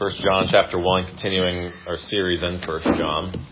1 John chapter 1, continuing our series in 1 John.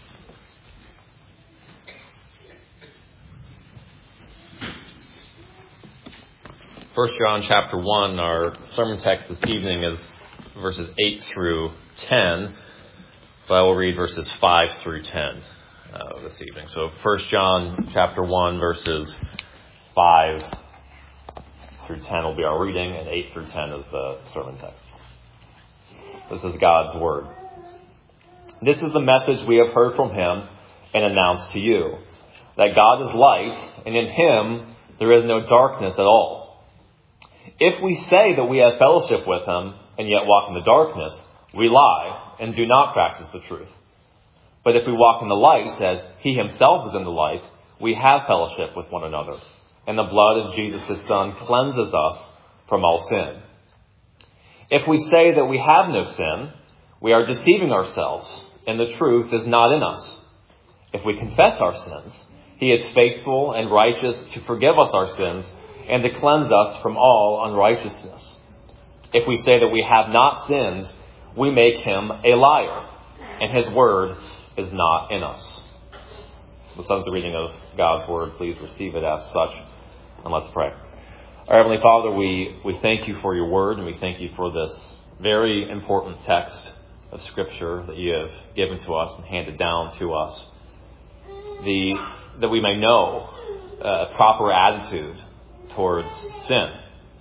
First John chapter 1, our sermon text this evening is verses 8 through 10, but I will read verses 5 through 10 this evening. So 1 John chapter 1, verses 5 through 10 will be our reading, and 8 through 10 is the sermon text. This is God's Word. This is the message we have heard from Him and announced to you, that God is light, and in Him there is no darkness at all. If we say that we have fellowship with Him and yet walk in the darkness, we lie and do not practice the truth. But if we walk in the light, as He Himself is in the light, we have fellowship with one another, and the blood of Jesus His Son cleanses us from all sin. If we say that we have no sin, we are deceiving ourselves, and the truth is not in us. If we confess our sins, He is faithful and righteous to forgive us our sins and to cleanse us from all unrighteousness. If we say that we have not sinned, we make Him a liar, and His word is not in us. This is the reading of God's Word. Please receive it as such, and let's pray. Our Heavenly Father, we thank You for Your Word, and we thank You for this very important text of Scripture that You have given to us and handed down to us, that we may know a proper attitude towards sin.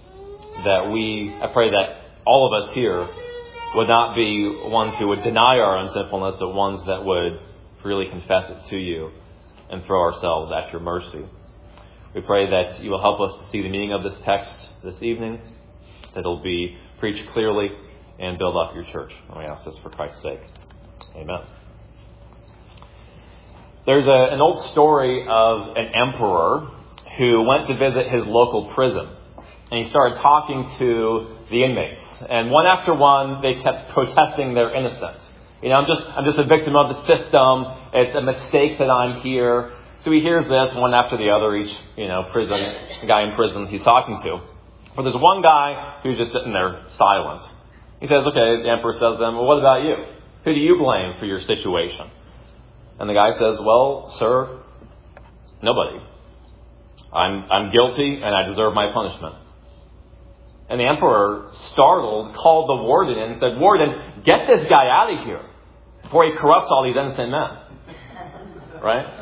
I pray that all of us here would not be ones who would deny our own sinfulness, but ones that would freely confess it to You and throw ourselves at Your mercy. We pray that You will help us to see the meaning of this text this evening, that it will be preached clearly and build up Your church. And we ask this for Christ's sake. Amen. There's an old story of an emperor who went to visit his local prison. And he started talking to the inmates. And one after one, they kept protesting their innocence. I'm just a victim of the system. It's a mistake that I'm here. So he hears this one after the other, each, guy in prison he's talking to. But there's one guy who's just sitting there silent. He says, okay, the emperor says to them, well, what about you? Who do you blame for your situation? And the guy says, well, sir, nobody. I'm guilty and I deserve my punishment. And the emperor, startled, called the warden in and said, Warden, get this guy out of here before he corrupts all these innocent men. Right?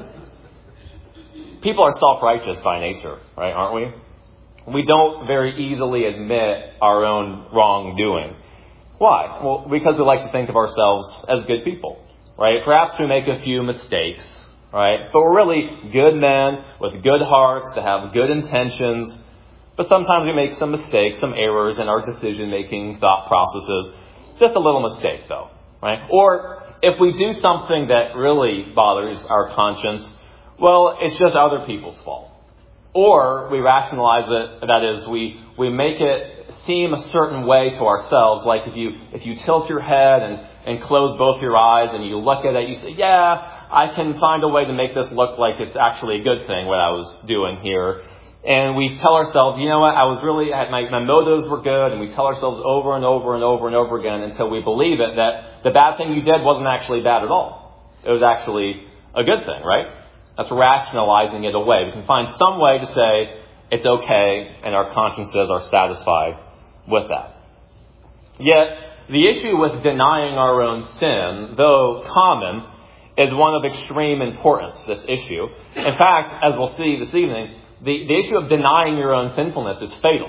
People are self-righteous by nature, right, aren't we? We don't very easily admit our own wrongdoing. Why? Well, because we like to think of ourselves as good people, right? Perhaps we make a few mistakes, right? But we're really good men with good hearts that have good intentions. But sometimes we make some mistakes, some errors in our decision-making thought processes. Just a little mistake, though, right? Or if we do something that really bothers our conscience, well, it's just other people's fault. Or we rationalize it, that is, we make it seem a certain way to ourselves, like if you tilt your head and close both your eyes and you look at it, you say, yeah, I can find a way to make this look like it's actually a good thing, what I was doing here. And we tell ourselves, you know what, my motives were good, and we tell ourselves over and over and over and over again until we believe it, that the bad thing you did wasn't actually bad at all. It was actually a good thing, right? That's rationalizing it away. We can find some way to say it's okay, and our consciences are satisfied with that. Yet, the issue with denying our own sin, though common, is one of extreme importance, this issue. In fact, as we'll see this evening, the issue of denying your own sinfulness is fatal,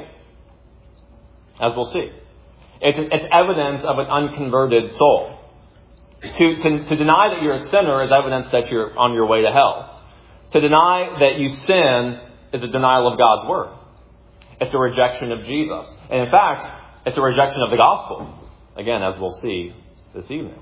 as we'll see. It's evidence of an unconverted soul. To deny that you're a sinner is evidence that you're on your way to hell. To deny that you sin is a denial of God's Word. It's a rejection of Jesus. And in fact, it's a rejection of the gospel. Again, as we'll see this evening.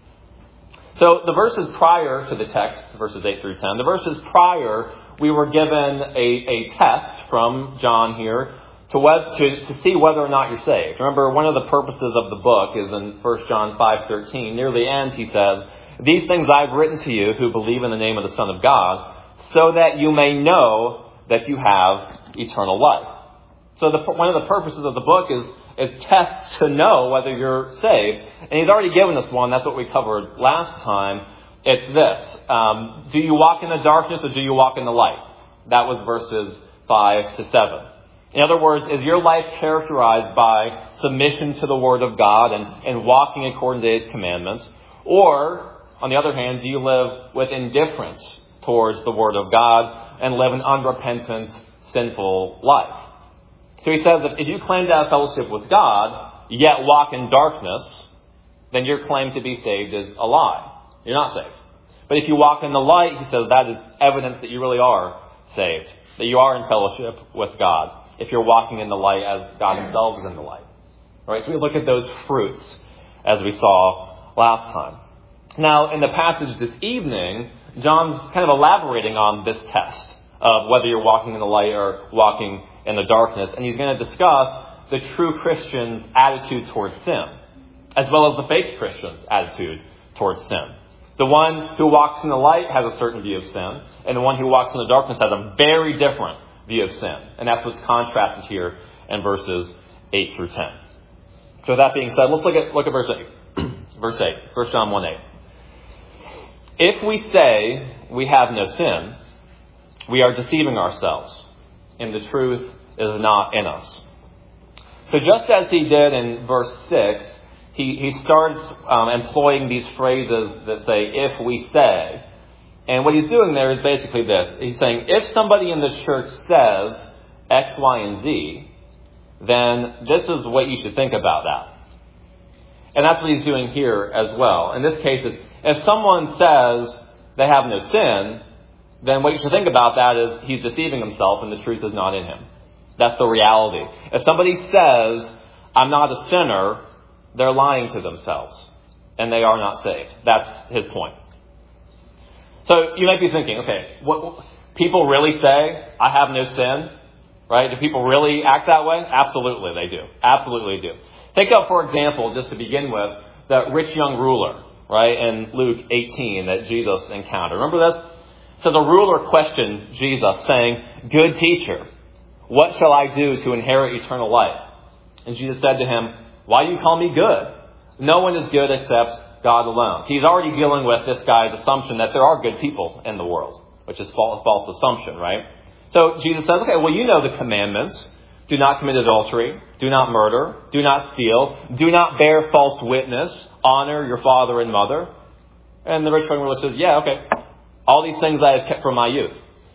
So the verses prior to the text, verses 8 through 10, the verses prior, we were given a test from John here to see whether or not you're saved. Remember, one of the purposes of the book is in 1 John 5:13. Near the end, he says, these things I've written to you who believe in the name of the Son of God, so that you may know that you have eternal life. So one of the purposes of the book tests to know whether you're saved. And he's already given us one. That's what we covered last time. It's this. Do you walk in the darkness or do you walk in the light? That was verses 5 to 7. In other words, is your life characterized by submission to the Word of God and walking according to His commandments? Or, on the other hand, do you live with indifference towards the Word of God and live an unrepentant, sinful life? So he says that if you claim to have fellowship with God, yet walk in darkness, then your claim to be saved is a lie. You're not saved. But if you walk in the light, he says that is evidence that you really are saved, that you are in fellowship with God, if you're walking in the light as God Himself is in the light. All right, so we look at those fruits as we saw last time. Now, in the passage this evening, John's kind of elaborating on this test of whether you're walking in the light or walking in the darkness. And he's going to discuss the true Christian's attitude towards sin, as well as the fake Christian's attitude towards sin. The one who walks in the light has a certain view of sin, and the one who walks in the darkness has a very different view of sin. And that's what's contrasted here in verses 8 through 10. So with that being said, let's look at verse 8. Verse 8, 1 John 1:8. If we say we have no sin, we are deceiving ourselves, and the truth is not in us. So just as he did in verse 6, he starts employing these phrases that say, if we say. And what he's doing there is basically this. He's saying, if somebody in the church says X, Y, and Z, then this is what you should think about that. And that's what he's doing here as well. In this case, if someone says they have no sin, then what you should think about that is he's deceiving himself and the truth is not in him. That's the reality. If somebody says, I'm not a sinner, they're lying to themselves and they are not saved. That's his point. So you might be thinking, okay, what people really say, I have no sin, right? Do people really act that way? Absolutely they do. Absolutely do. Think of, for example, just to begin with, the rich young ruler, right, in Luke 18 that Jesus encountered. Remember this? So the ruler questioned Jesus, saying, good teacher, what shall I do to inherit eternal life? And Jesus said to him, why do you call me good? No one is good except God alone. He's already dealing with this guy's assumption that there are good people in the world, which is false assumption, right? So Jesus says, okay, well, you know the commandments. Do not commit adultery. Do not murder. Do not steal. Do not bear false witness. Honor your father and mother. And the rich young ruler says, yeah, okay. All these things I have kept from my youth.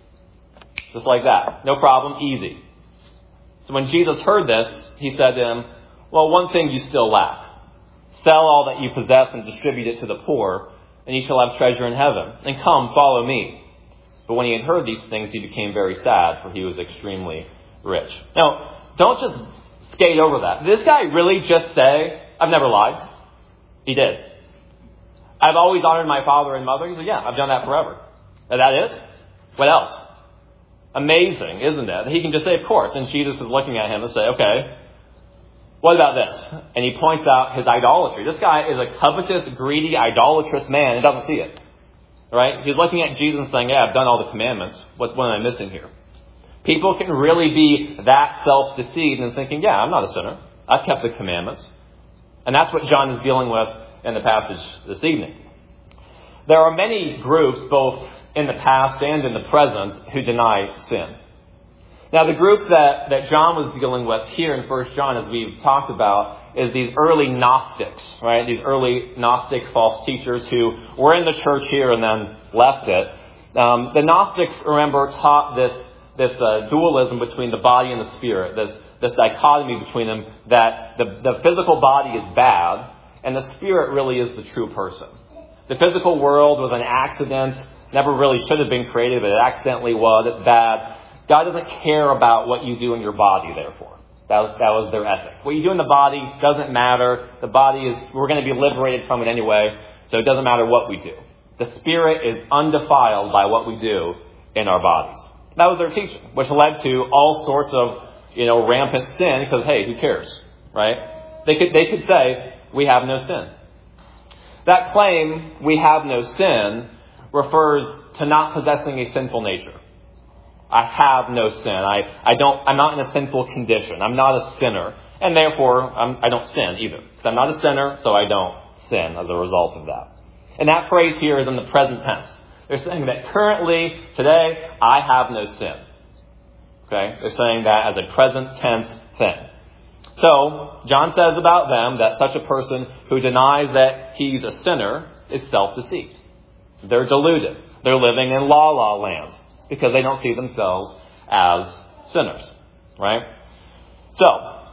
Just like that. No problem. Easy. So when Jesus heard this, he said to him, well, one thing you still lack. Sell all that you possess and distribute it to the poor, and you shall have treasure in heaven. And come, follow me. But when he had heard these things, he became very sad, for he was extremely rich. Now, don't just skate over that. Did this guy really just say, I've never lied? He did. I've always honored my father and mother. He said, yeah, I've done that forever. Is that it? What else? Amazing, isn't it? He can just say, of course. And Jesus is looking at him and say, okay, what about this? And he points out his idolatry. This guy is a covetous, greedy, idolatrous man and doesn't see it. Right? He's looking at Jesus and saying, yeah, I've done all the commandments. What am I missing here? People can really be that self-deceived and thinking, yeah, I'm not a sinner. I've kept the commandments. And that's what John is dealing with in the passage this evening. There are many groups, both in the past and in the present, who deny sin. Now, the group that John was dealing with here in 1 John, as we've talked about, is these early Gnostics, right? These early Gnostic false teachers who were in the church here and then left it. The Gnostics, remember, taught this dualism between the body and the spirit, this dichotomy between them, that the physical body is bad and the spirit really is the true person. The physical world was an accident, never really should have been created, but it accidentally was. It's bad. God doesn't care about what you do in your body, therefore. That was their ethic. What you do in the body doesn't matter. The body we're going to be liberated from it anyway, so it doesn't matter what we do. The spirit is undefiled by what we do in our bodies. That was their teaching, which led to all sorts of, rampant sin, because, hey, who cares, right? They could say, we have no sin. That claim, we have no sin, refers to not possessing a sinful nature. I have no sin. I'm not in a sinful condition. I'm not a sinner. And therefore, I don't sin either. Because I'm not a sinner, so I don't sin as a result of that. And that phrase here is in the present tense. They're saying that currently, today, I have no sin. Okay? They're saying that as a present tense thing. So, John says about them that such a person who denies that he's a sinner is self-deceived. They're deluded. They're living in la land because they don't see themselves as sinners. Right? So,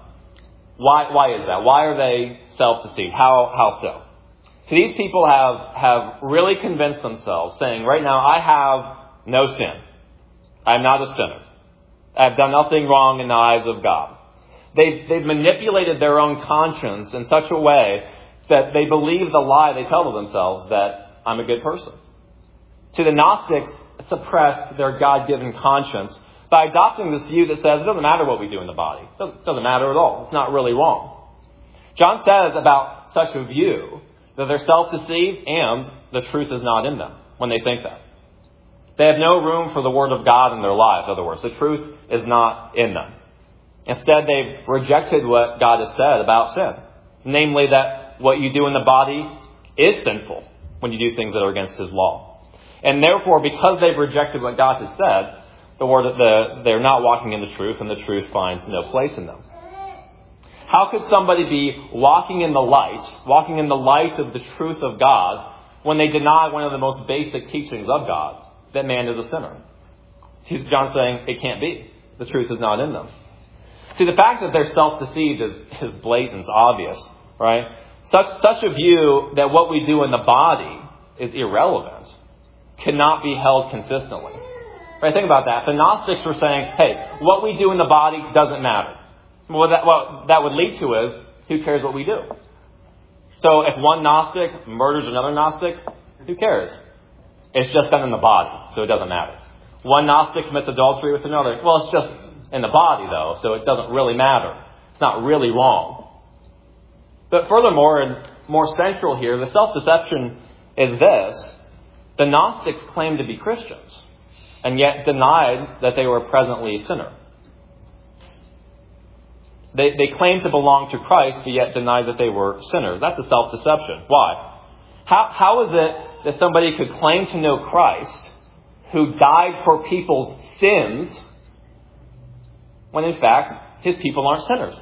why is that? Why are they self-deceived? How so? So these people have really convinced themselves, saying, right now, I have no sin. I'm not a sinner. I've done nothing wrong in the eyes of God. They've manipulated their own conscience in such a way that they believe the lie they tell to themselves that I'm a good person. See, the Gnostics suppressed their God-given conscience by adopting this view that says it doesn't matter what we do in the body. It doesn't matter at all. It's not really wrong. John says about such a view that they're self-deceived and the truth is not in them when they think that. They have no room for the Word of God in their lives, in other words. The truth is not in them. Instead, they've rejected what God has said about sin. Namely, that what you do in the body is sinful when you do things that are against His law. And therefore, because they've rejected what God has said, they're not walking in the truth, and the truth finds no place in them. How could somebody be walking in the light of the truth of God, when they deny one of the most basic teachings of God, that man is a sinner? John's saying it can't be. The truth is not in them. See, the fact that they're self-deceived is blatant, it's obvious, right? Such a view that what we do in the body is irrelevant cannot be held consistently. Right? Think about that. The Gnostics were saying, hey, what we do in the body doesn't matter. What that would lead to is, who cares what we do? So if one Gnostic murders another Gnostic, who cares? It's just done in the body, so it doesn't matter. One Gnostic commits adultery with another. Well, it's just in the body, though, so it doesn't really matter. It's not really wrong. But furthermore, and more central here, the self-deception is this. The Gnostics claimed to be Christians, and yet denied that they were presently a sinner. They claimed to belong to Christ, but yet denied that they were sinners. That's a self-deception. Why? How is it that somebody could claim to know Christ, who died for people's sins, when in fact His people aren't sinners?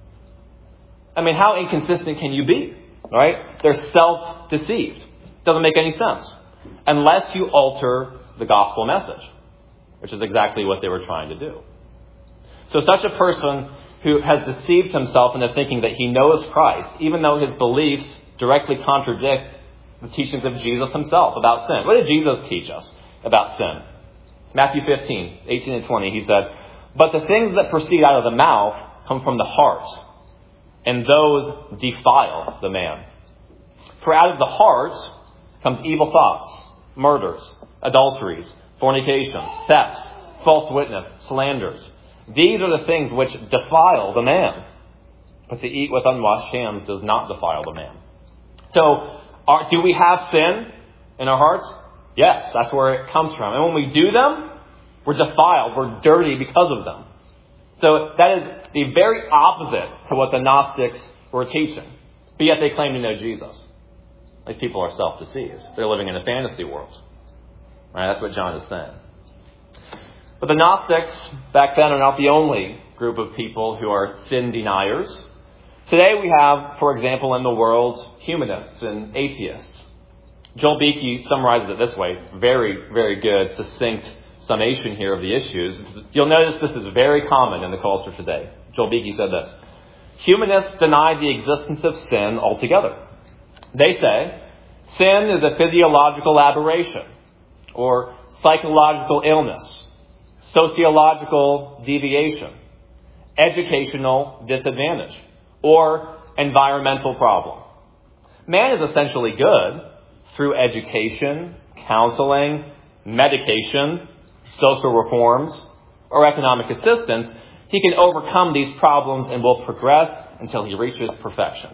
I mean, how inconsistent can you be? Right? They're self-deceived. Doesn't make any sense. Unless you alter the gospel message, which is exactly what they were trying to do. So such a person who has deceived himself into thinking that he knows Christ, even though his beliefs directly contradict the teachings of Jesus Himself about sin. What did Jesus teach us about sin? Matthew 15, 18 and 20, He said, "But the things that proceed out of the mouth come from the heart, and those defile the man. For out of the heart comes evil thoughts, murders, adulteries, fornication, thefts, false witness, slanders. These are the things which defile the man. But to eat with unwashed hands does not defile the man." So, do we have sin in our hearts? Yes, that's where it comes from. And when we do them, we're defiled, we're dirty because of them. So that is the very opposite to what the Gnostics were teaching. But yet they claim to know Jesus. These people are self-deceived. They're living in a fantasy world. Right? That's what John is saying. But the Gnostics back then are not the only group of people who are sin deniers. Today we have, for example, in the world, humanists and atheists. Joel Beeke summarizes it this way. Very, very good, succinct summation here of the issues. You'll notice this is very common in the culture today. Joel Beeke said this: humanists deny the existence of sin altogether. They say sin is a physiological aberration, or psychological illness, sociological deviation, educational disadvantage, or environmental problem. Man is essentially good through education, counseling, medication, social reforms, or economic assistance. He can overcome these problems and will progress until he reaches perfection.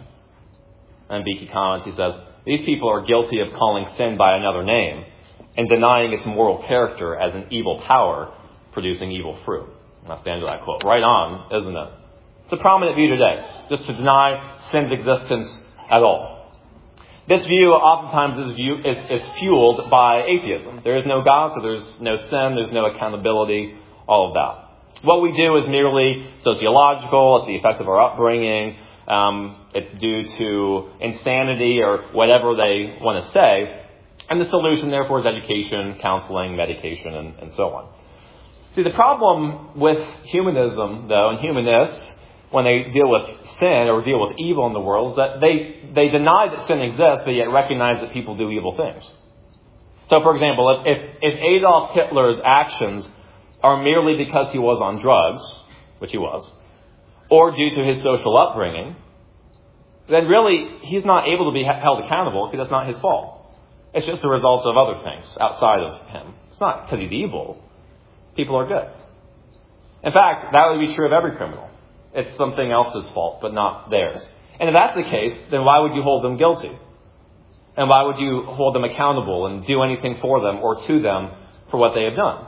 And Beeke comments, he says, these people are guilty of calling sin by another name and denying its moral character as an evil power producing evil fruit. That's the end of that quote. Right on, isn't it? It's a prominent view today, just to deny sin's existence at all. This view oftentimes is fueled by atheism. There is no God, so there's no sin, there's no accountability, all of that. What we do is merely sociological, it's the effect of our upbringing, it's due to insanity or whatever they want to say, and the solution therefore is education, counseling, medication, and so on. See, the problem with humanism, though, and humanists, when they deal with sin or deal with evil in the world, is that they deny that sin exists, but yet recognize that people do evil things. So, for example, if Adolf Hitler's actions are merely because he was on drugs, which he was, or due to his social upbringing, then really he's not able to be held accountable because that's not his fault. It's just the result of other things outside of him. It's not because he's evil. People are good. In fact, that would be true of every criminal. It's something else's fault, but not theirs. And if that's the case, then why would you hold them guilty? And why would you hold them accountable and do anything for them or to them for what they have done?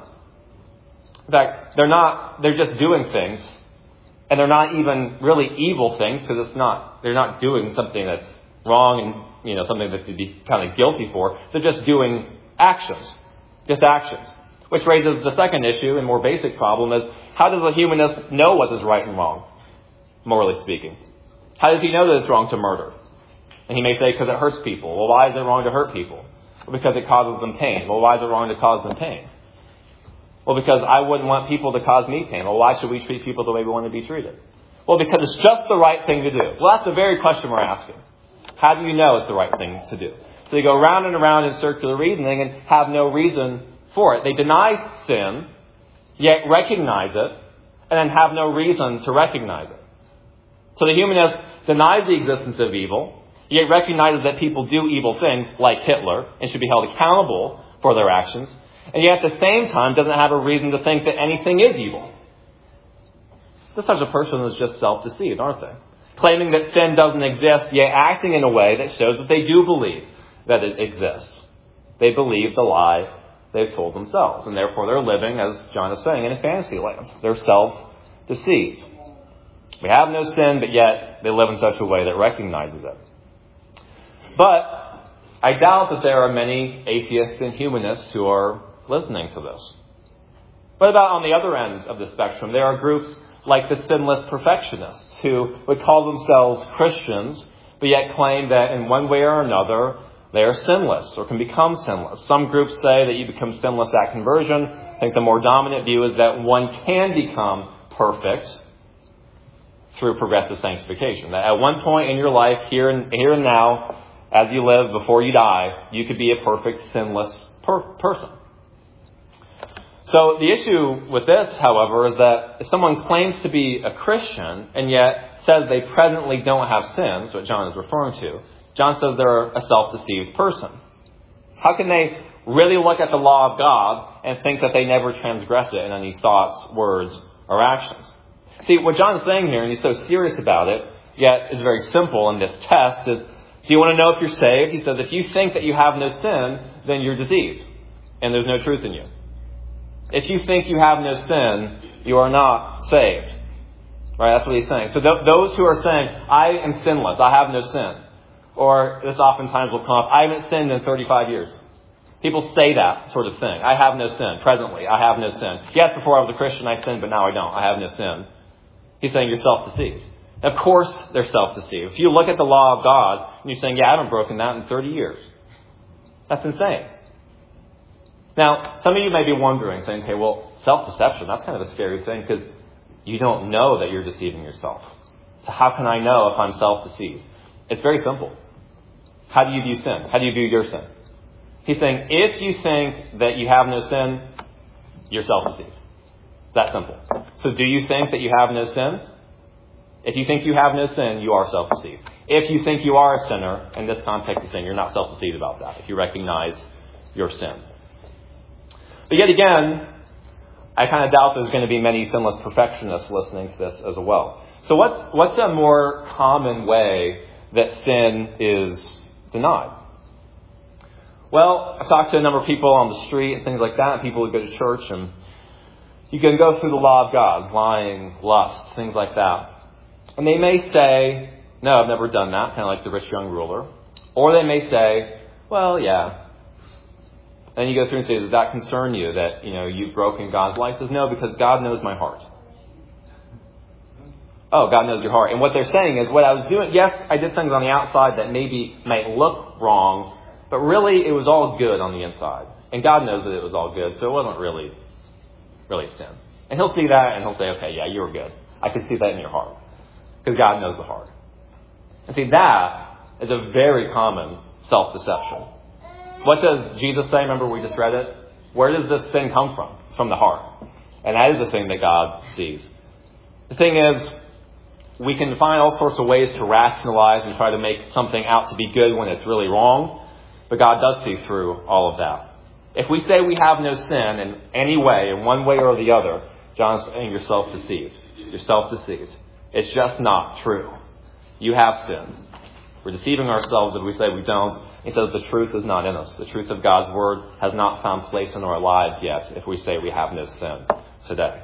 In fact, they're just doing things, and they're not even really evil things because they're not doing something that's wrong and, something that they'd be kind of guilty for. They're just doing actions. Just actions. Which raises the second issue and more basic problem is, how does a humanist know what is right and wrong, morally speaking? How does he know that it's wrong to murder? And he may say, because it hurts people. Well, why is it wrong to hurt people? Well, because it causes them pain. Well, why is it wrong to cause them pain? Well, because I wouldn't want people to cause me pain. Well, why should we treat people the way we want to be treated? Well, because it's just the right thing to do. Well, that's the very question we're asking. How do you know it's the right thing to do? So they go round and around in circular reasoning and have no reason for it. They deny sin, yet recognize it, and then have no reason to recognize it. So the humanist denies the existence of evil, yet recognizes that people do evil things like Hitler and should be held accountable for their actions, and yet at the same time doesn't have a reason to think that anything is evil. This such a person is just self-deceived, aren't they? Claiming that sin doesn't exist, yet acting in a way that shows that they do believe that it exists. They believe the lie they've told themselves, and therefore they're living, as John is saying, in a fantasy land. They're self-deceived. We have no sin, but yet they live in such a way that recognizes it. But I doubt that there are many atheists and humanists who are listening to this. What about on the other end of the spectrum? There are groups like the sinless perfectionists who would call themselves Christians, but yet claim that in one way or another they are sinless or can become sinless. Some groups say that you become sinless at conversion. I think the more dominant view is that one can become perfect through progressive sanctification. That at one point in your life, here and now, as you live before you die, you could be a perfect, sinless person. So the issue with this, however, is that if someone claims to be a Christian and yet says they presently don't have sins, what John is referring to, John says they're a self-deceived person. How can they really look at the law of God and think that they never transgress it in any thoughts, words, or actions? See, what John's saying here, and he's so serious about it, yet is very simple in this test, is, do you want to know if you're saved? He says, if you think that you have no sin, then you're deceived, and there's no truth in you. If you think you have no sin, you are not saved. Right? That's what he's saying. So those who are saying, I am sinless, I have no sin, or this oftentimes will come up, I haven't sinned in 35 years. People say that sort of thing. I have no sin. Presently, I have no sin. Yes, before I was a Christian, I sinned, but now I don't. I have no sin. He's saying you're self-deceived. Of course they're self-deceived. If you look at the law of God, and you're saying, yeah, I haven't broken that in 30 years. That's insane. Now, some of you may be wondering, saying, okay, well, self-deception, that's kind of a scary thing because you don't know that you're deceiving yourself. So how can I know if I'm self-deceived? It's very simple. How do you view sin? How do you view your sin? He's saying, if you think that you have no sin, you're self-deceived. That simple. So do you think that you have no sin? If you think you have no sin, you are self-deceived. If you think you are a sinner, in this context of sin, you're not self-deceived about that, if you recognize your sin. But yet again, I kind of doubt there's going to be many sinless perfectionists listening to this as well. So what's a more common way that sin is denied? Well, I've talked to a number of people on the street and things like that, and people who go to church, and You can go through the law of God, lying, lust, things like that. And they may say, no, I've never done that, kind of like the rich young ruler. Or they may say, well, yeah. And you go through and say, does that concern you that, you've broken God's law? He says, no, because God knows my heart. Oh, God knows your heart. And what they're saying is, what I was doing, yes, I did things on the outside that maybe might look wrong, but really it was all good on the inside. And God knows that it was all good, so it wasn't really sin. And he'll see that and he'll say, okay, yeah, you were good. I can see that in your heart. Because God knows the heart. And see, that is a very common self-deception. What does Jesus say? Remember we just read it? Where does this sin come from? It's from the heart. And that is the thing that God sees. The thing is, we can find all sorts of ways to rationalize and try to make something out to be good when it's really wrong. But God does see through all of that. If we say we have no sin in any way, in one way or the other, John's saying you're self-deceived. You're self-deceived. It's just not true. You have sinned. We're deceiving ourselves if we say we don't. He says the truth is not in us. The truth of God's word has not found place in our lives yet if we say we have no sin today.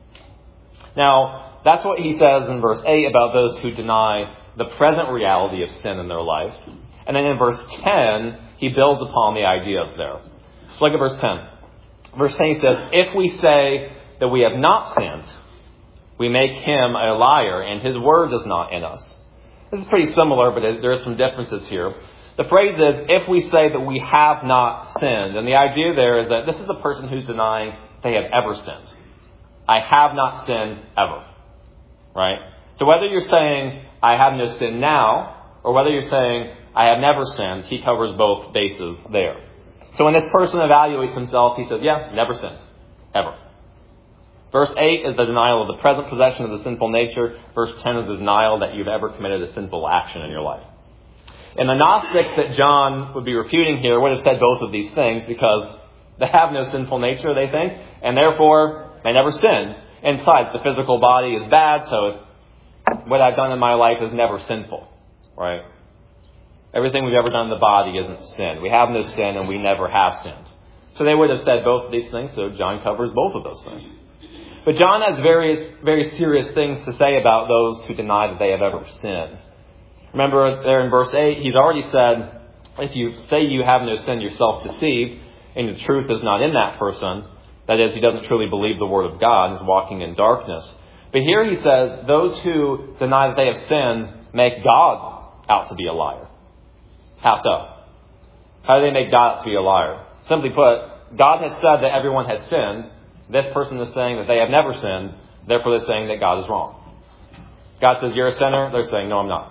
Now, that's what he says in verse 8 about those who deny the present reality of sin in their life. And then in verse 10, he builds upon the ideas there. So look at verse 10. Verse 10 he says, if we say that we have not sinned, we make him a liar, and his word is not in us. This is pretty similar, but there are some differences here. The phrase is, if we say that we have not sinned. And the idea there is that this is a person who's denying they have ever sinned. I have not sinned ever. Right? So whether you're saying, I have no sin now, or whether you're saying, I have never sinned, he covers both bases there. So when this person evaluates himself, he says, yeah, never sinned. Ever. Verse 8 is the denial of the present possession of the sinful nature. Verse 10 is the denial that you've ever committed a sinful action in your life. And the Gnostics that John would be refuting here would have said both of these things because they have no sinful nature, they think, and therefore they never sinned. And besides, the physical body is bad, so what I've done in my life is never sinful, right? Everything we've ever done in the body isn't sin. We have no sin and we never have sinned. So they would have said both of these things, so John covers both of those things. But John has very serious things to say about those who deny that they have ever sinned. Remember there in verse 8, he's already said, if you say you have no sin, you're self-deceived, and the truth is not in that person. That is, he doesn't truly believe the word of God and is walking in darkness. But here he says, those who deny that they have sinned make God out to be a liar. How so? How do they make God out to be a liar? Simply put, God has said that everyone has sinned. This person is saying that they have never sinned. Therefore, they're saying that God is wrong. God says, you're a sinner. They're saying, no, I'm not.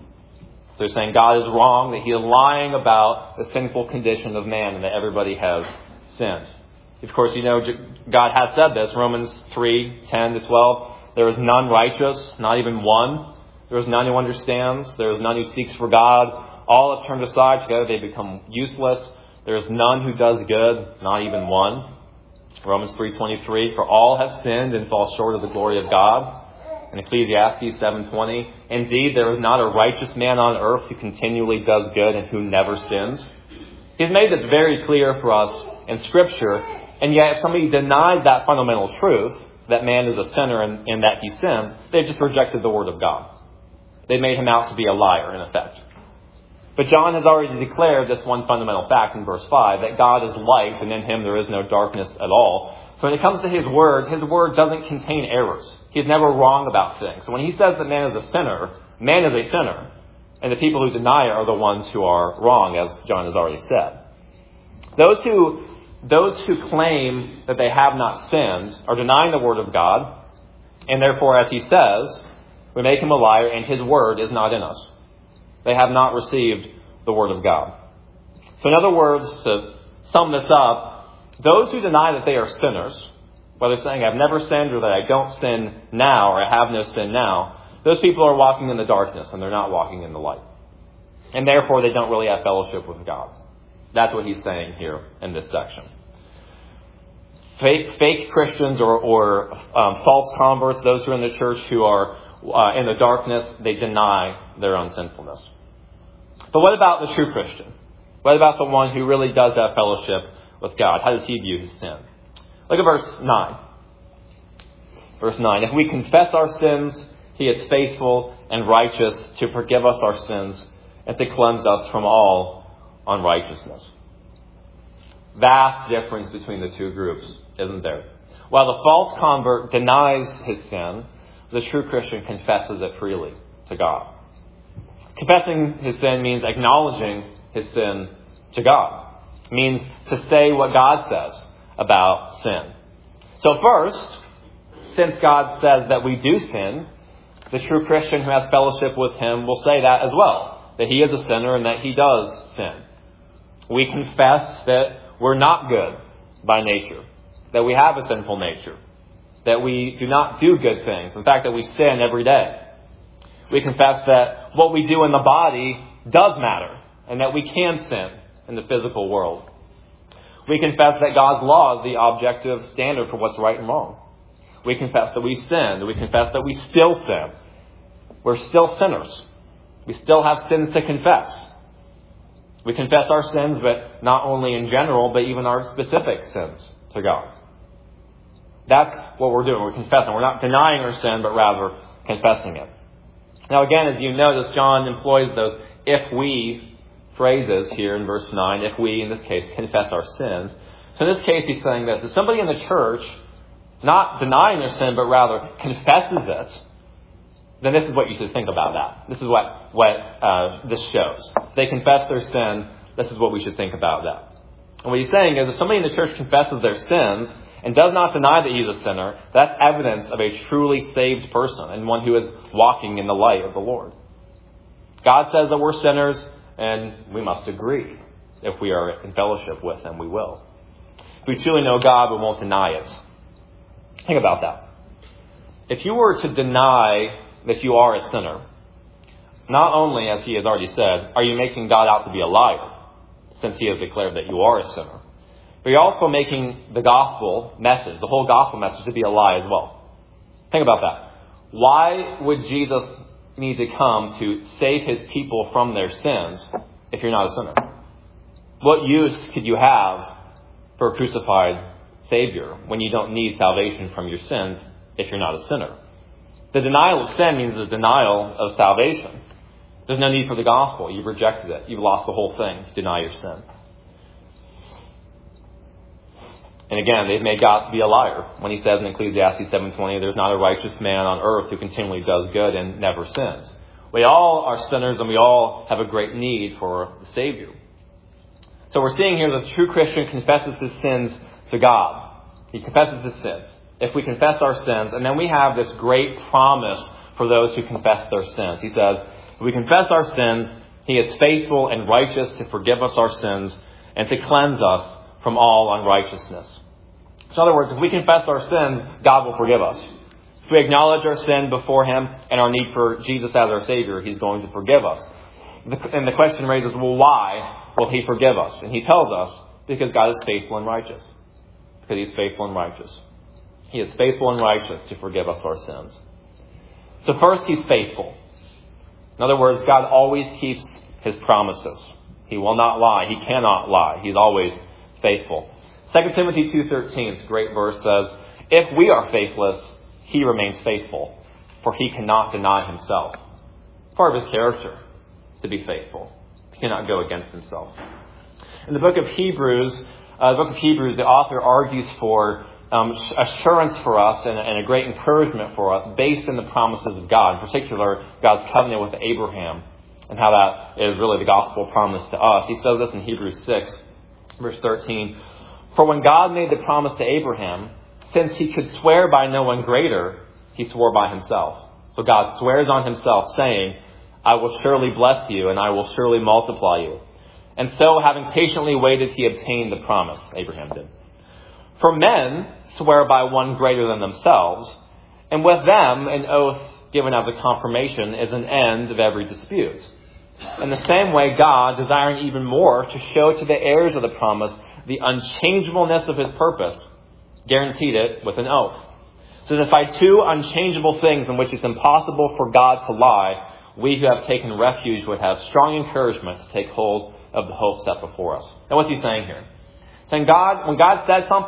So they're saying God is wrong, that he is lying about the sinful condition of man and that everybody has sinned. Of course, God has said this. Romans 3:10-12. There is none righteous, not even one. There is none who understands. There is none who seeks for God. All have turned aside. Together they become useless. There is none who does good, not even one. Romans 3:23. For all have sinned and fall short of the glory of God. And Ecclesiastes 7:20. Indeed, there is not a righteous man on earth who continually does good and who never sins. He's made this very clear for us in Scripture. And yet, if somebody denies that fundamental truth, that man is a sinner and that he sins, they've just rejected the Word of God. They made him out to be a liar, in effect. But John has already declared this one fundamental fact in verse 5, that God is light and in him there is no darkness at all. So when it comes to his word doesn't contain errors. He's never wrong about things. So when he says that man is a sinner, man is a sinner. And the people who deny it are the ones who are wrong, as John has already said. Those who claim that they have not sinned are denying the word of God. And therefore, as he says, we make him a liar and his word is not in us. They have not received the word of God. So in other words, to sum this up, those who deny that they are sinners, whether saying I've never sinned or that I don't sin now or I have no sin now, those people are walking in the darkness and they're not walking in the light. And therefore they don't really have fellowship with God. That's what he's saying here in this section. Fake Christians or false converts, those who are in the church who are in the darkness, they deny their own sinfulness. But what about the true Christian? What about the one who really does have fellowship with God? How does he view his sin? Look at verse 9. Verse 9, if we confess our sins, he is faithful and righteous to forgive us our sins and to cleanse us from all unrighteousness. Vast difference between the two groups, isn't there? While the false convert denies his sin, the true Christian confesses it freely to God. Confessing his sin means acknowledging his sin to God. It means to say what God says about sin. So first, since God says that we do sin, the true Christian who has fellowship with him will say that as well, that he is a sinner and that he does sin. We confess that we're not good by nature, that we have a sinful nature, that we do not do good things, in fact, that we sin every day. We confess that what we do in the body does matter, and that we can sin in the physical world. We confess that God's law is the objective standard for what's right and wrong. We confess that we sin. We confess that we still sin. We're still sinners. We still have sins to confess. We confess our sins, but not only in general, but even our specific sins to God. That's what we're doing. We're confessing. We're not denying our sin, but rather confessing it. Now again, as you notice, John employs those if we phrases here in verse 9. If we, in this case, confess our sins. So in this case, he's saying this. If somebody in the church, not denying their sin, but rather confesses it, then this is what you should think about that. This is what this shows. If they confess their sin, this is what we should think about that. And what he's saying is if somebody in the church confesses their sins and does not deny that he's a sinner, that's evidence of a truly saved person and one who is walking in the light of the Lord. God says that we're sinners, and we must agree. If we are in fellowship with him, we will. If we truly know God, we won't deny it. Think about that. If you were to deny that you are a sinner, not only, as he has already said, are you making God out to be a liar, since he has declared that you are a sinner, but you're also making the gospel message, the whole gospel message, to be a lie as well. Think about that. Why would Jesus need to come to save his people from their sins if you're not a sinner? What use could you have for a crucified Savior when you don't need salvation from your sins if you're not a sinner? The denial of sin means the denial of salvation. There's no need for the gospel. You've rejected it. You've lost the whole thing. Deny your sin. And again, they've made God to be a liar. When he says in Ecclesiastes 7:20, there's not a righteous man on earth who continually does good and never sins. We all are sinners and we all have a great need for the Savior. So we're seeing here that the true Christian confesses his sins to God. He confesses his sins. If we confess our sins, and then we have this great promise for those who confess their sins. He says, if we confess our sins, he is faithful and righteous to forgive us our sins and to cleanse us from all unrighteousness. So in other words, if we confess our sins, God will forgive us. If we acknowledge our sin before him and our need for Jesus as our Savior, he's going to forgive us. And the question raises, well, why will he forgive us? And he tells us, because God is faithful and righteous. Because he's faithful and righteous. He is faithful and righteous to forgive us our sins. So first, he's faithful. In other words, God always keeps his promises. He will not lie. He cannot lie. He's always faithful. 2 Timothy 2:13, it's a great verse, says, if we are faithless, he remains faithful, for he cannot deny himself. Part of his character to be faithful. He cannot go against himself. In the book of Hebrews, the author argues for assurance for us and a great encouragement for us based on the promises of God, in particular God's covenant with Abraham and how that is really the gospel promise to us. He says this in Hebrews 6, verse 13, for when God made the promise to Abraham, since he could swear by no one greater, he swore by himself. So God swears on himself, saying, I will surely bless you and I will surely multiply you. And so, having patiently waited, he obtained the promise, Abraham did. For men swear by one greater than themselves, and with them an oath given as a confirmation is an end of every dispute. In the same way, God, desiring even more to show to the heirs of the promise the unchangeableness of his purpose, guaranteed it with an oath. So that by two unchangeable things in which it's impossible for God to lie, we who have taken refuge would have strong encouragement to take hold of the hope set before us. And what's he saying here? Saying when God said something,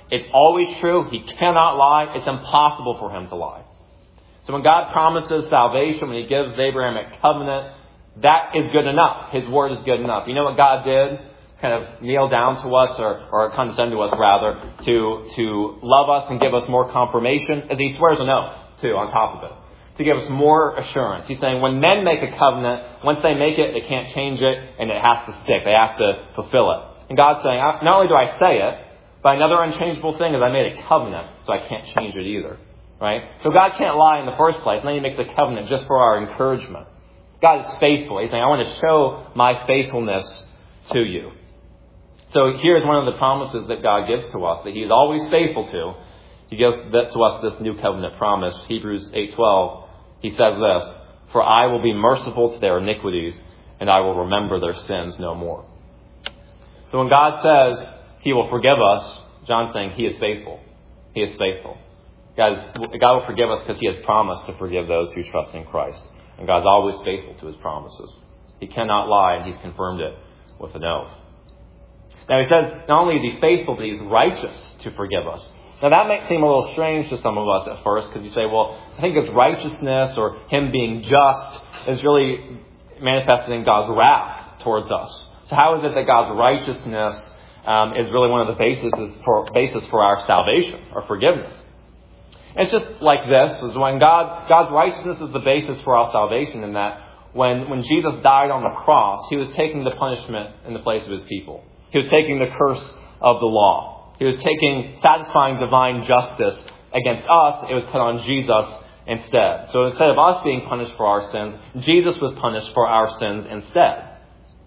It's always true. He cannot lie. It's impossible for him to lie. So when God promises salvation, when he gives the Abrahamic covenant, that is good enough. His word is good enough. You know what God did? Kind of kneel down to us, or condescend to us rather, to love us and give us more confirmation, as he swears an oath too on top of it, to give us more assurance. He's saying when men make a covenant, once they make it, they can't change it, and it has to stick. They have to fulfill it. And God's saying, not only do I say it, but another unchangeable thing is I made a covenant, so I can't change it either. Right? So God can't lie in the first place, and then he makes the covenant just for our encouragement. God is faithful. He's saying, I want to show my faithfulness to you. So here's one of the promises that God gives to us, that he is always faithful to. He gives to us this new covenant promise. Hebrews 8:12, he says this, for I will be merciful to their iniquities, and I will remember their sins no more. So when God says he will forgive us, John's saying he is faithful. He is faithful. God will forgive us because he has promised to forgive those who trust in Christ. And God's always faithful to his promises. He cannot lie, and he's confirmed it with an oath. Now he says not only is he faithful, but he's righteous to forgive us. Now that might seem a little strange to some of us at first, because you say, well, I think his righteousness or him being just is really manifested in God's wrath towards us. So how is it that God's righteousness is really one of the basis for our salvation or forgiveness? It's just like this, is when God's righteousness is the basis for our salvation, in that when Jesus died on the cross, he was taking the punishment in the place of his people. He was taking the curse of the law. He was satisfying divine justice against us. It was put on Jesus instead. So instead of us being punished for our sins, Jesus was punished for our sins instead.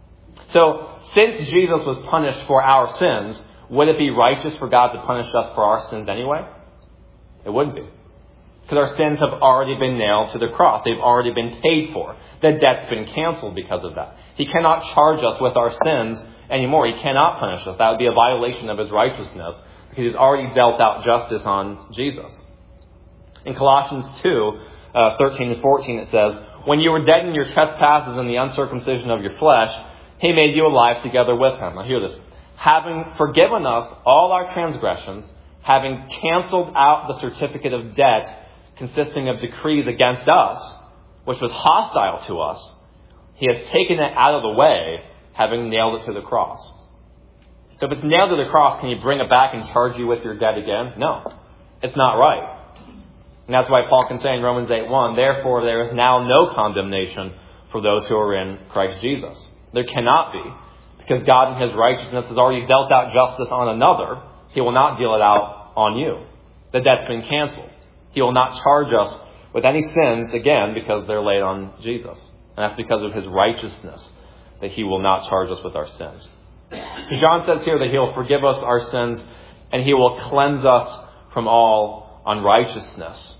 So since Jesus was punished for our sins, would it be righteous for God to punish us for our sins anyway? It wouldn't be. Because our sins have already been nailed to the cross. They've already been paid for. The debt's been canceled because of that. He cannot charge us with our sins anymore. He cannot punish us. That would be a violation of his righteousness, because he's already dealt out justice on Jesus. In Colossians 2:13 and 14, it says, when you were dead in your trespasses and the uncircumcision of your flesh, he made you alive together with him. Now hear this. Having forgiven us all our transgressions, having canceled out the certificate of debt consisting of decrees against us, which was hostile to us, he has taken it out of the way, having nailed it to the cross. So if it's nailed to the cross, can you bring it back and charge you with your debt again? No. It's not right. And that's why Paul can say in Romans 8:1, therefore there is now no condemnation for those who are in Christ Jesus. There cannot be, because God in his righteousness has already dealt out justice on another. He will not deal it out on you. The debt's been canceled. He will not charge us with any sins again because they're laid on Jesus. And that's because of his righteousness that he will not charge us with our sins. So John says here that he will forgive us our sins and he will cleanse us from all unrighteousness.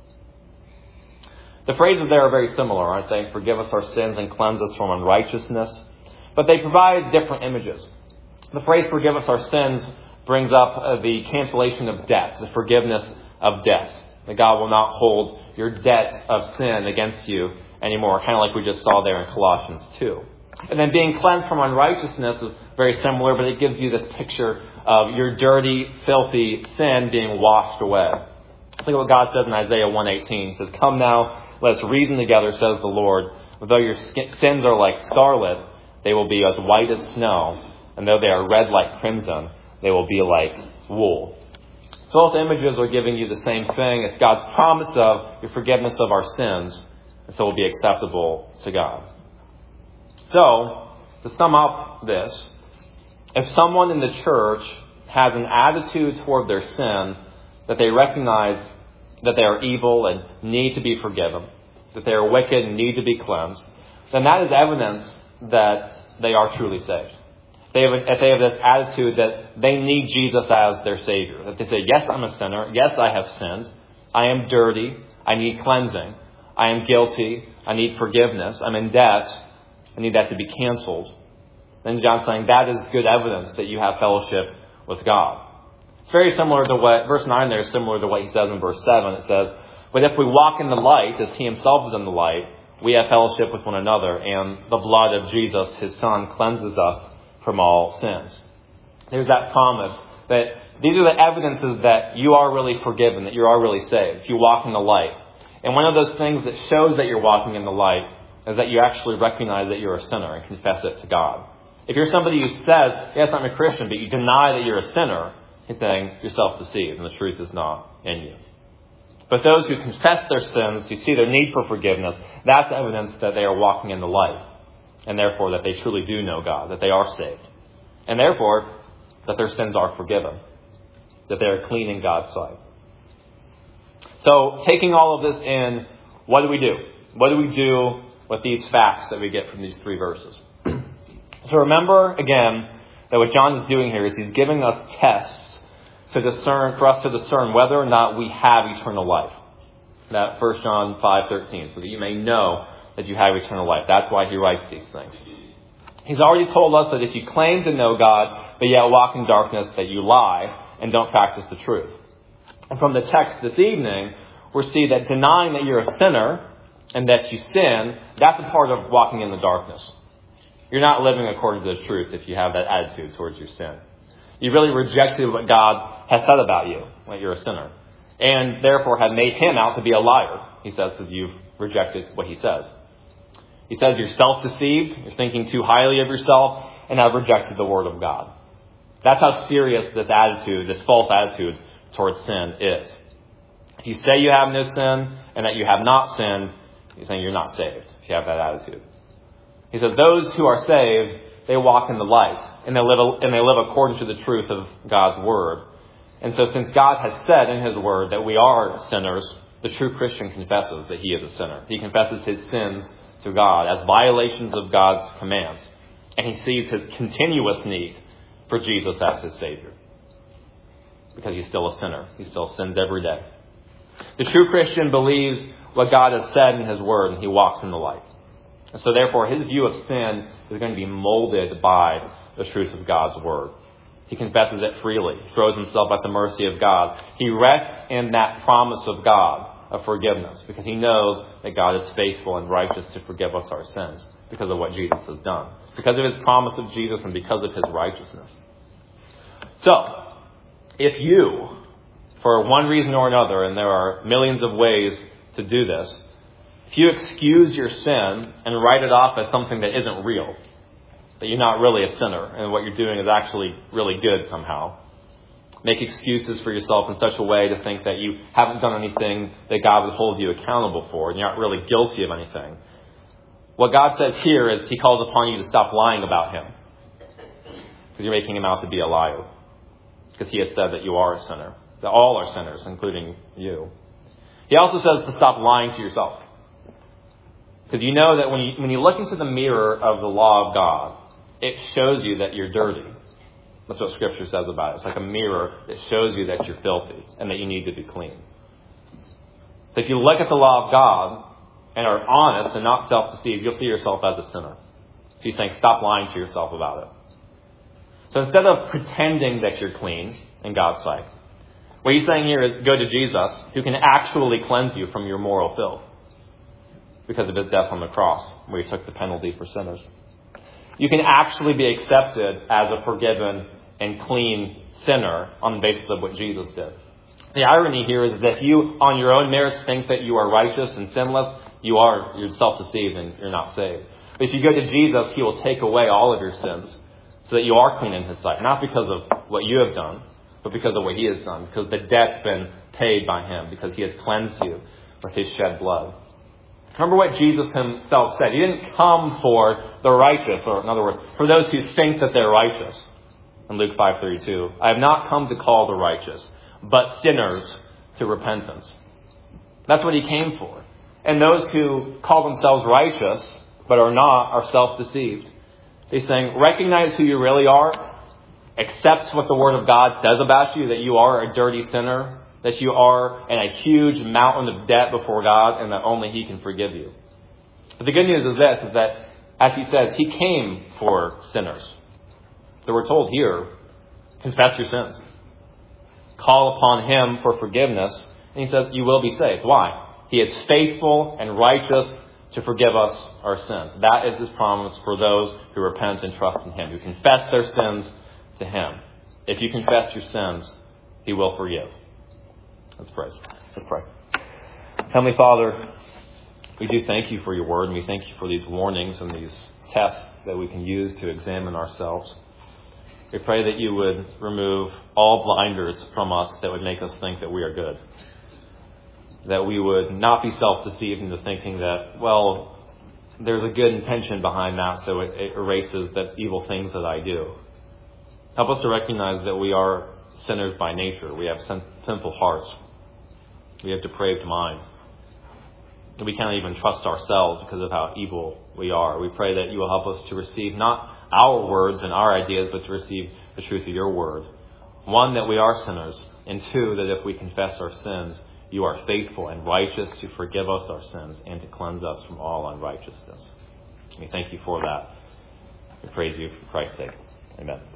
The phrases there are very similar, aren't they? Forgive us our sins and cleanse us from unrighteousness. But they provide different images. The phrase forgive us our sins brings up the cancellation of debts, the forgiveness of debt. That God will not hold your debt of sin against you anymore, kind of like we just saw there in Colossians 2. And then being cleansed from unrighteousness is very similar, but it gives you this picture of your dirty, filthy sin being washed away. Look at what God says in Isaiah 1:18. It says, come now, let us reason together, says the Lord. Though your sins are like scarlet, they will be as white as snow. And though they are red like crimson, they will be like wool. Both images are giving you the same thing. It's God's promise of your forgiveness of our sins, and so it will be acceptable to God. So, to sum up this, if someone in the church has an attitude toward their sin, that they recognize that they are evil and need to be forgiven, that they are wicked and need to be cleansed, then that is evidence that they are truly saved. If they have this attitude that they need Jesus as their Savior, that they say, yes, I'm a sinner. Yes, I have sinned. I am dirty. I need cleansing. I am guilty. I need forgiveness. I'm in debt. I need that to be canceled. Then John's saying that is good evidence that you have fellowship with God. It's very similar to what, verse 9 there is similar to what he says in verse 7. It says, but if we walk in the light, as he himself is in the light, we have fellowship with one another, and the blood of Jesus, his Son, cleanses us from all sins. There's that promise that these are the evidences that you are really forgiven, that you are really saved, if you walk in the light. And one of those things that shows that you're walking in the light is that you actually recognize that you're a sinner and confess it to God. If you're somebody who says, yes, I'm a Christian, but you deny that you're a sinner, he's saying you're self-deceived and the truth is not in you. But those who confess their sins, who see their need for forgiveness, that's evidence that they are walking in the light. And therefore that they truly do know God, that they are saved. And therefore that their sins are forgiven, that they are clean in God's sight. So taking all of this in, what do we do? What do we do with these facts that we get from these three verses? So remember, again, that what John is doing here is he's giving us tests for us to discern whether or not we have eternal life. That 1 John 5:13, so that you may know that you have eternal life. That's why he writes these things. He's already told us that if you claim to know God, but yet walk in darkness, that you lie and don't practice the truth. And from the text this evening, we see that denying that you're a sinner and that you sin, that's a part of walking in the darkness. You're not living according to the truth if you have that attitude towards your sin. You really rejected what God has said about you, that you're a sinner, and therefore have made him out to be a liar, he says, because you've rejected what he says. He says you're self-deceived, you're thinking too highly of yourself, and have rejected the word of God. That's how serious this attitude, this false attitude towards sin is. If you say you have no sin and that you have not sinned, he's saying you're not saved if you have that attitude. He says those who are saved, they walk in the light and they live according to the truth of God's word. And so since God has said in his word that we are sinners, the true Christian confesses that he is a sinner. He confesses his sins to God as violations of God's commands. And he sees his continuous need for Jesus as his Savior. Because he's still a sinner. He still sins every day. The true Christian believes what God has said in his word, and he walks in the light. And so therefore his view of sin is going to be molded by the truth of God's word. He confesses it freely, throws himself at the mercy of God. He rests in that promise of God of forgiveness because he knows that God is faithful and righteous to forgive us our sins because of what Jesus has done, because of his promise of Jesus and because of his righteousness. So, if you, for one reason or another, and there are millions of ways to do this, if you excuse your sin and write it off as something that isn't real, that you're not really a sinner and what you're doing is actually really good somehow, make excuses for yourself in such a way to think that you haven't done anything that God would hold you accountable for and you're not really guilty of anything. What God says here is he calls upon you to stop lying about him because you're making him out to be a liar. Because he has said that you are a sinner, that all are sinners, including you. He also says to stop lying to yourself. Because you know that when you look into the mirror of the law of God, it shows you that you're dirty. That's what Scripture says about it. It's like a mirror that shows you that you're filthy and that you need to be clean. So if you look at the law of God and are honest and not self-deceived, you'll see yourself as a sinner. So he's saying stop lying to yourself about it. So instead of pretending that you're clean in God's sight, what he's saying here is go to Jesus, who can actually cleanse you from your moral filth because of his death on the cross, where he took the penalty for sinners. You can actually be accepted as a forgiven and clean sinner on the basis of what Jesus did. The irony here is that if you, on your own merits, think that you are righteous and sinless, you're self-deceived and you're not saved. But if you go to Jesus, he will take away all of your sins so that you are clean in his sight, not because of what you have done, but because of what he has done, because the debt's been paid by him, because he has cleansed you with his shed blood. Remember what Jesus himself said. He didn't come for the righteous, or in other words, for those who think that they're righteous. In Luke 5:32, I have not come to call the righteous, but sinners to repentance. That's what he came for. And those who call themselves righteous, but are not, are self-deceived. He's saying, recognize who you really are, accept what the Word of God says about you, that you are a dirty sinner, that you are in a huge mountain of debt before God, and that only he can forgive you. But the good news is this, is that, as he says, he came for sinners. So we're told here, confess your sins. Call upon him for forgiveness, and he says, you will be saved. Why? He is faithful and righteous to forgive us our sins. That is his promise for those who repent and trust in him, who confess their sins to him. If you confess your sins, He will forgive. Let's pray. Let's pray. Heavenly Father, we do thank you for your word, and we thank you for these warnings and these tests that we can use to examine ourselves. We pray that you would remove all blinders from us that would make us think that we are good. That we would not be self-deceived into thinking that, well, there's a good intention behind that, so it erases the evil things that I do. Help us to recognize that we are sinners by nature. We have sinful hearts. We have depraved minds. And we can't even trust ourselves because of how evil we are. We pray that you will help us to receive not our words and our ideas, but to receive the truth of your word. One, that we are sinners, and two, that if we confess our sins, you are faithful and righteous to forgive us our sins and to cleanse us from all unrighteousness. We thank you for that. We praise you for Christ's sake. Amen.